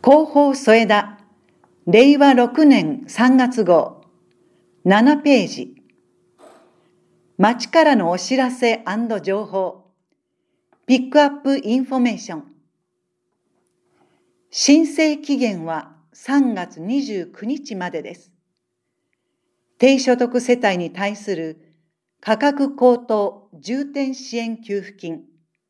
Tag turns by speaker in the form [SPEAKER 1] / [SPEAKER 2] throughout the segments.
[SPEAKER 1] 広報添田、令和6年3月号、7ページ。町からのお知らせ&情報。ピックアップインフォメーション。申請期限は3月29日までです。低所得世帯に対する価格高騰重点支援給付金。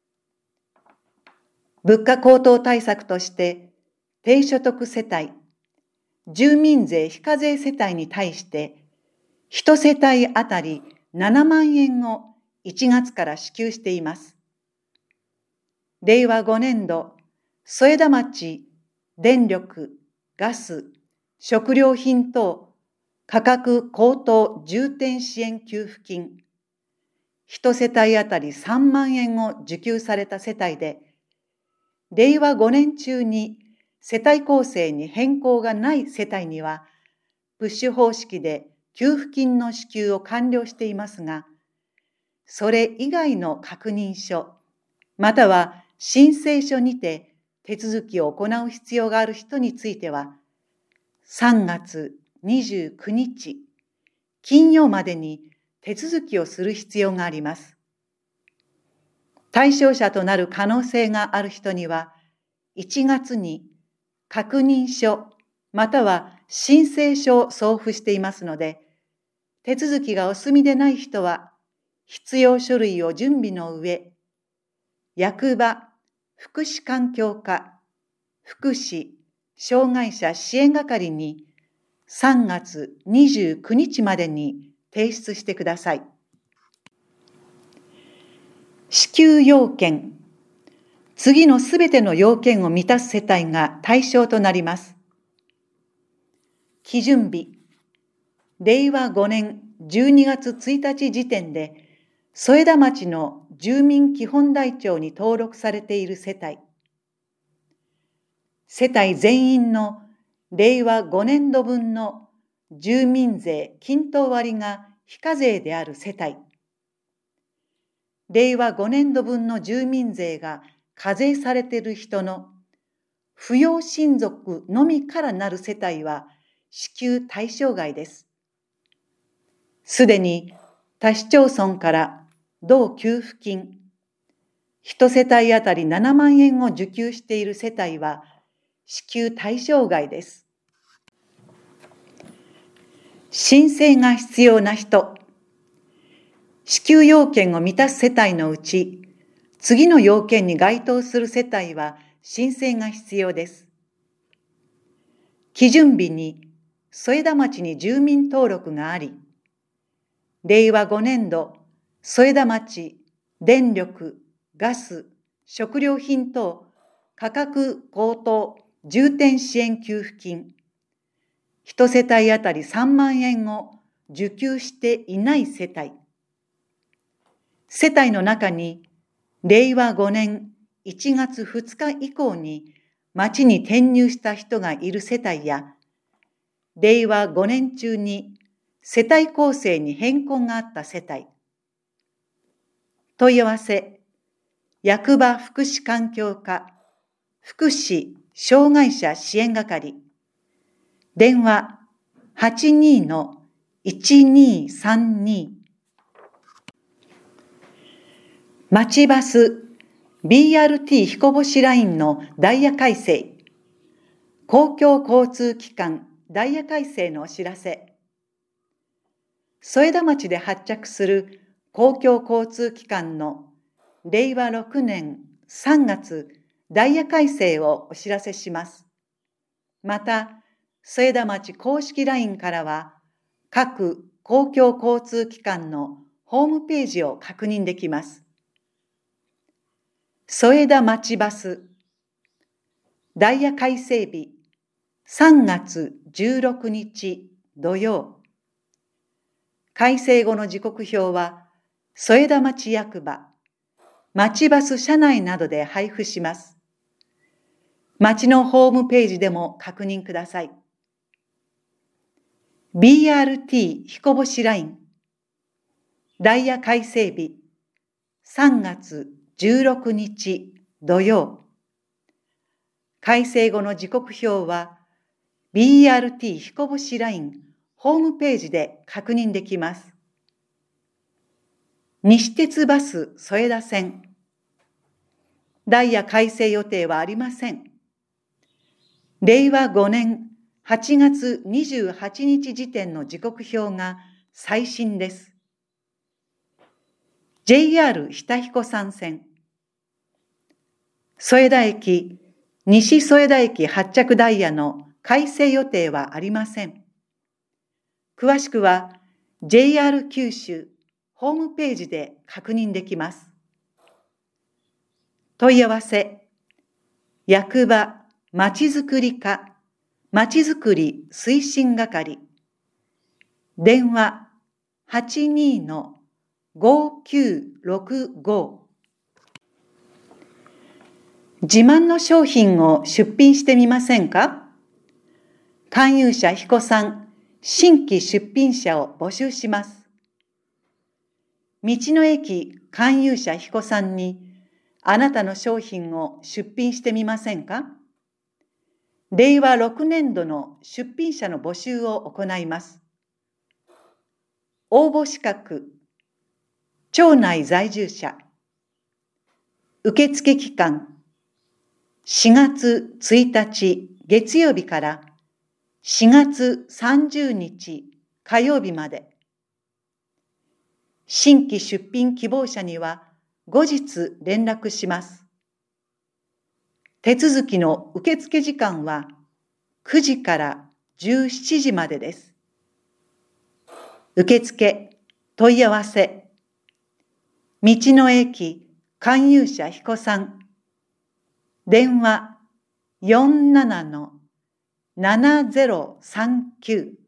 [SPEAKER 1] 物価高騰対策として、低所得世帯、住民税非課税世帯に対して、1世帯あたり7万円を1月から支給しています。令和5年度、添田町電力、ガス、食料品等価格高騰重点支援給付金、1世帯あたり3万円を受給された世帯で、令和5年中に世帯構成に変更がない世帯には、プッシュ方式で給付金の支給を完了していますが、それ以外の確認書、または申請書にて手続きを行う必要がある人については、3月29日、金曜までに手続きをする必要があります。対象者となる可能性がある人には、1月に確認書または申請書を送付していますので、手続きがお済みでない人は、必要書類を準備の上、役場、福祉環境課、福祉、障害者支援係に3月29日までに提出してください。支給要件。次のすべての要件を満たす世帯が対象となります。基準日。令和5年12月1日時点で、添田町の住民基本台帳に登録されている世帯。世帯全員の令和5年度分の住民税均等割が非課税である世帯。令和5年度分の住民税が課税されている人の扶養親族のみからなる世帯は支給対象外です。すでに他市町村から同給付金、1世帯あたり7万円を受給している世帯は支給対象外です。申請が必要な人。支給要件を満たす世帯のうち、次の要件に該当する世帯は申請が必要です。基準日に添田町に住民登録があり、令和5年度添田町電力、ガス、食料品等価格高騰重点支援給付金、1世帯あたり3万円を受給していない世帯、世帯の中に令和5年1月2日以降に町に転入した人がいる世帯や、令和5年中に世帯構成に変更があった世帯。問い合わせ、役場福祉環境課、福祉障害者支援係、電話82-1232。町バス BRT 彦星ラインのダイヤ改正、公共交通機関ダイヤ改正のお知らせ。添田町で発着する公共交通機関の令和6年3月ダイヤ改正をお知らせします。また、添田町公式 LINE からは、各公共交通機関のホームページを確認できます。添田町バスダイヤ改正日3月16日土曜。改正後の時刻表は添田町役場、町バス車内などで配布します。町のホームページでも確認ください。BRT 彦星ラインダイヤ改正日3月16日土曜。 改正後の時刻表は BRT 彦星ラインホームページで確認できます。西鉄バス添田線。ダイヤ改正予定はありません。令和5年8月28日時点の時刻表が最新です。JR 日田彦山線。添田駅、西添田駅発着ダイヤの改正予定はありません。詳しくは JR 九州ホームページで確認できます。問い合わせ、役場まちづくり課まちづくり推進係、電話 82-5965。自慢の商品を出品してみませんか？勧誘者彦さん、新規出品者を募集します。道の駅勧誘者彦さんにあなたの商品を出品してみませんか？令和6年度の出品者の募集を行います。応募資格、町内在住者。受付期間、4月1日月曜日から4月30日火曜日まで。新規出品希望者には後日連絡します。手続きの受付時間は9時から17時までです。受付、問い合わせ、道の駅勧誘者彦さん、電話 47-7039